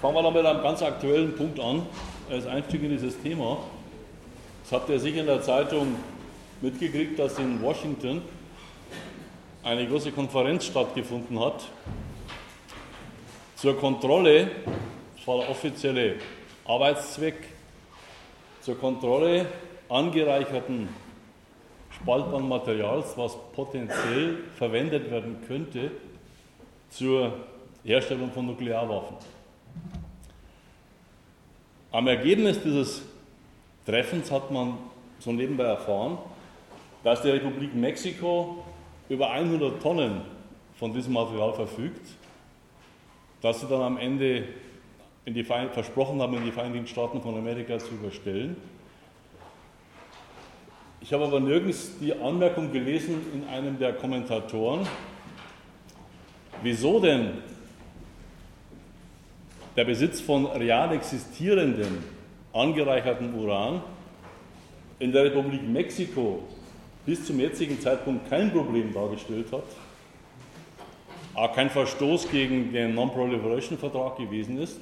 Fangen wir da mit einem ganz aktuellen Punkt an, als Einstieg in dieses Thema. Das habt ihr sicher in der Zeitung mitgekriegt, dass in Washington eine große Konferenz stattgefunden hat zur Kontrolle, das war der offizielle Arbeitszweck, zur Kontrolle angereicherten spaltbaren Materials, was potenziell verwendet werden könnte zur Herstellung von Nuklearwaffen. Am Ergebnis dieses Treffens hat man so nebenbei erfahren, dass die Republik Mexiko über 100 Tonnen von diesem Material verfügt, das sie dann am Ende versprochen haben, in die Vereinigten Staaten von Amerika zu überstellen. Ich habe aber nirgends die Anmerkung gelesen in einem der Kommentatoren, wieso denn der Besitz von real existierendem, angereicherten Uran in der Republik Mexiko bis zum jetzigen Zeitpunkt kein Problem dargestellt hat, auch kein Verstoß gegen den Non-Proliferation-Vertrag gewesen ist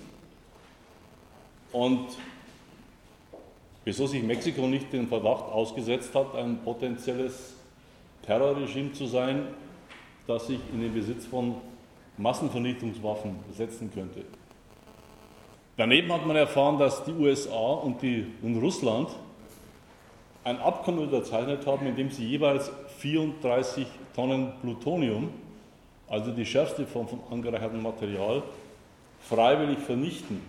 und wieso sich Mexiko nicht den Verdacht ausgesetzt hat, ein potenzielles Terrorregime zu sein, das sich in den Besitz von Massenvernichtungswaffen setzen könnte. Daneben hat man erfahren, dass die USA und Russland ein Abkommen unterzeichnet haben, in dem sie jeweils 34 Tonnen Plutonium, also die schärfste Form von angereichertem Material, freiwillig vernichten.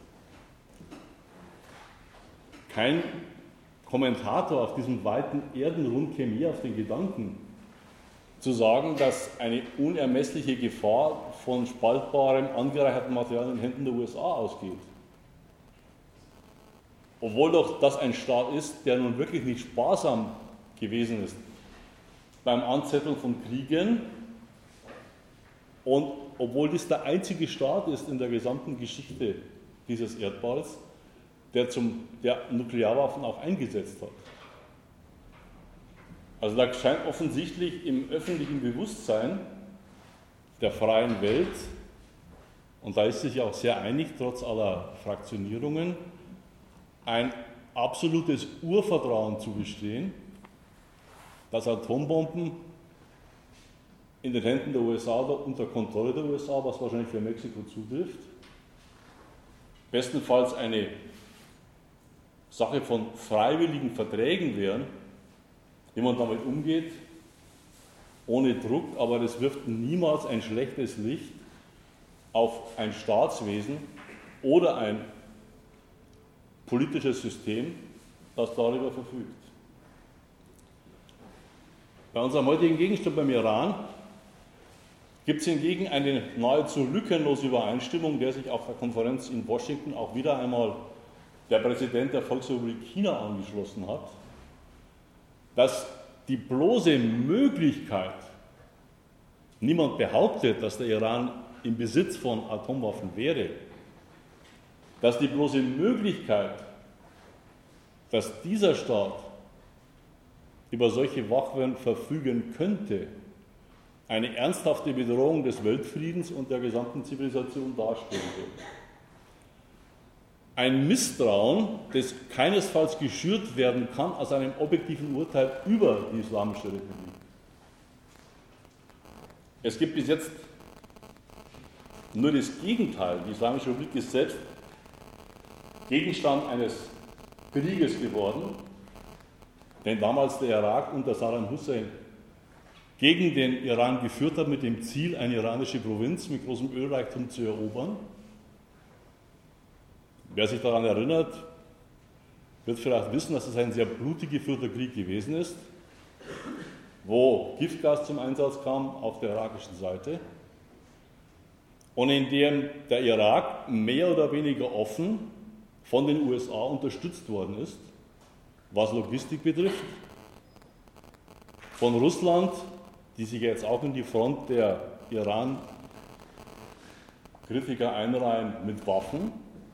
Kein Kommentator auf diesem weiten Erdenrund käme je auf den Gedanken, zu sagen, dass eine unermessliche Gefahr von spaltbarem, angereichertem Material in den Händen der USA ausgeht. Obwohl doch das ein Staat ist, der nun wirklich nicht sparsam gewesen ist beim Anzetteln von Kriegen und obwohl dies der einzige Staat ist in der gesamten Geschichte dieses Erdballs, der Nuklearwaffen auch eingesetzt hat. Also da scheint offensichtlich im öffentlichen Bewusstsein der freien Welt, und da ist sich ja auch sehr einig, trotz aller Fraktionierungen, ein absolutes Urvertrauen zu bestehen, dass Atombomben in den Händen der USA oder unter Kontrolle der USA, was wahrscheinlich für Mexiko zutrifft, bestenfalls eine Sache von freiwilligen Verträgen wären, wie man damit umgeht, ohne Druck, aber das wirft niemals ein schlechtes Licht auf ein Staatswesen oder ein politisches System, das darüber verfügt. Bei unserem heutigen Gegenstand beim Iran gibt es hingegen eine nahezu lückenlose Übereinstimmung, der sich auf der Konferenz in Washington auch wieder einmal der Präsident der Volksrepublik China angeschlossen hat, dass die bloße Möglichkeit, niemand behauptet, dass der Iran im Besitz von Atomwaffen wäre, dass die bloße Möglichkeit, dass dieser Staat über solche Waffen verfügen könnte, eine ernsthafte Bedrohung des Weltfriedens und der gesamten Zivilisation darstellen würde. Ein Misstrauen, das keinesfalls geschürt werden kann aus einem objektiven Urteil über die Islamische Republik. Es gibt bis jetzt nur das Gegenteil. Die Islamische Republik ist selbst Gegenstand eines Krieges geworden, den damals der Irak unter Saddam Hussein gegen den Iran geführt hat, mit dem Ziel, eine iranische Provinz mit großem Ölreichtum zu erobern. Wer sich daran erinnert, wird vielleicht wissen, dass es ein sehr blutig geführter Krieg gewesen ist, wo Giftgas zum Einsatz kam auf der irakischen Seite und in dem der Irak mehr oder weniger offen von den USA unterstützt worden ist, was Logistik betrifft, von Russland, die sich jetzt auch in die Front der Iran-Kritiker einreihen mit Waffen.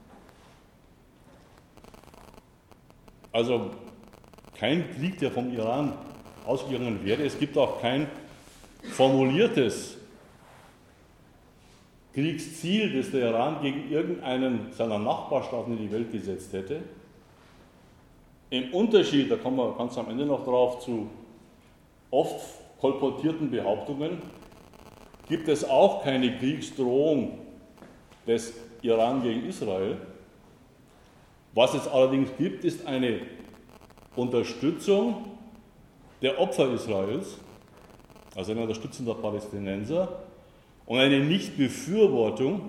Also kein Krieg, der vom Iran ausgegangen wäre. Es gibt auch kein formuliertes Kriegsziel, das der Iran gegen irgendeinen seiner Nachbarstaaten in die Welt gesetzt hätte. Im Unterschied, da kommen wir ganz am Ende noch drauf, zu oft kolportierten Behauptungen, gibt es auch keine Kriegsdrohung des Iran gegen Israel. Was es allerdings gibt, ist eine Unterstützung der Opfer Israels, also eine Unterstützung der Palästinenser, und eine Nichtbefürwortung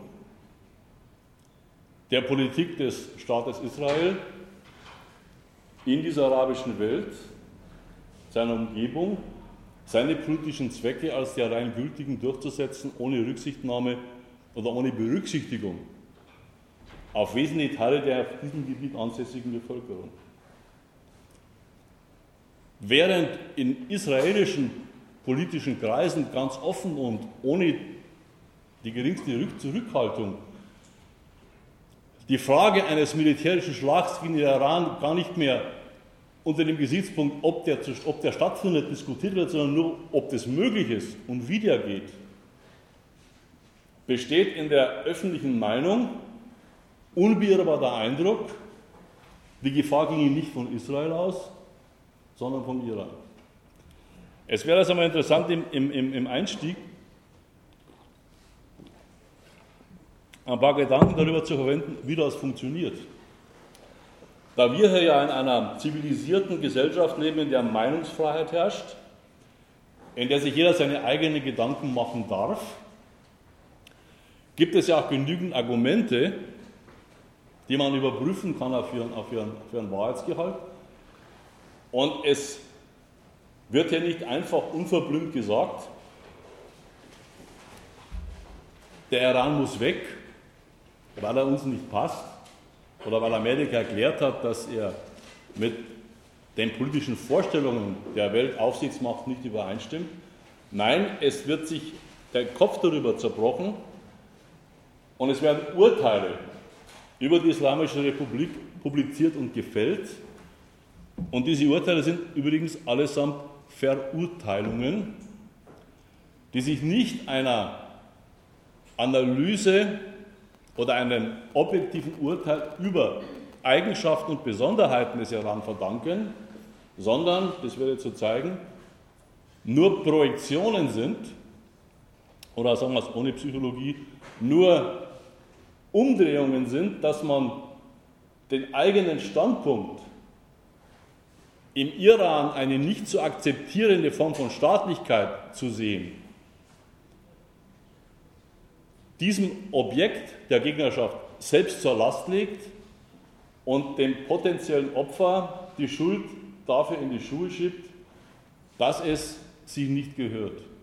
der Politik des Staates Israel in dieser arabischen Welt, seiner Umgebung, seine politischen Zwecke als die allein gültigen durchzusetzen, ohne Rücksichtnahme oder ohne Berücksichtigung auf wesentliche Teile der auf diesem Gebiet ansässigen Bevölkerung. Während in israelischen politischen Kreisen ganz offen und ohne die geringste Zurückhaltung die Frage eines militärischen Schlags gegen den Iran gar nicht mehr unter dem Gesichtspunkt, ob der stattfindet, diskutiert wird, sondern nur, ob das möglich ist und wie der geht, besteht in der öffentlichen Meinung unbeirrbar der Eindruck, die Gefahr ginge nicht von Israel aus, sondern vom Iran. Es wäre also mal interessant im Einstieg ein paar Gedanken darüber zu verwenden, wie das funktioniert. Da wir hier ja in einer zivilisierten Gesellschaft leben, in der Meinungsfreiheit herrscht, in der sich jeder seine eigenen Gedanken machen darf, gibt es ja auch genügend Argumente, die man überprüfen kann auf ihren Wahrheitsgehalt. Und es wird ja nicht einfach unverblümt gesagt, der Iran muss weg, weil er uns nicht passt oder weil Amerika erklärt hat, dass er mit den politischen Vorstellungen der Weltaufsichtsmacht nicht übereinstimmt. Nein, es wird sich der Kopf darüber zerbrochen und es werden Urteile über die Islamische Republik publiziert und gefällt. Und diese Urteile sind übrigens allesamt Verurteilungen, die sich nicht einer Analyse oder einem objektiven Urteil über Eigenschaften und Besonderheiten des Iran verdanken, sondern, das werde ich zu zeigen, nur Projektionen sind, oder sagen wir es ohne Psychologie, nur Umdrehungen sind, dass man den eigenen Standpunkt, im Iran eine nicht zu akzeptierende Form von Staatlichkeit zu sehen, diesem Objekt der Gegnerschaft selbst zur Last legt und dem potenziellen Opfer die Schuld dafür in die Schuhe schiebt, dass es sich nicht gehört.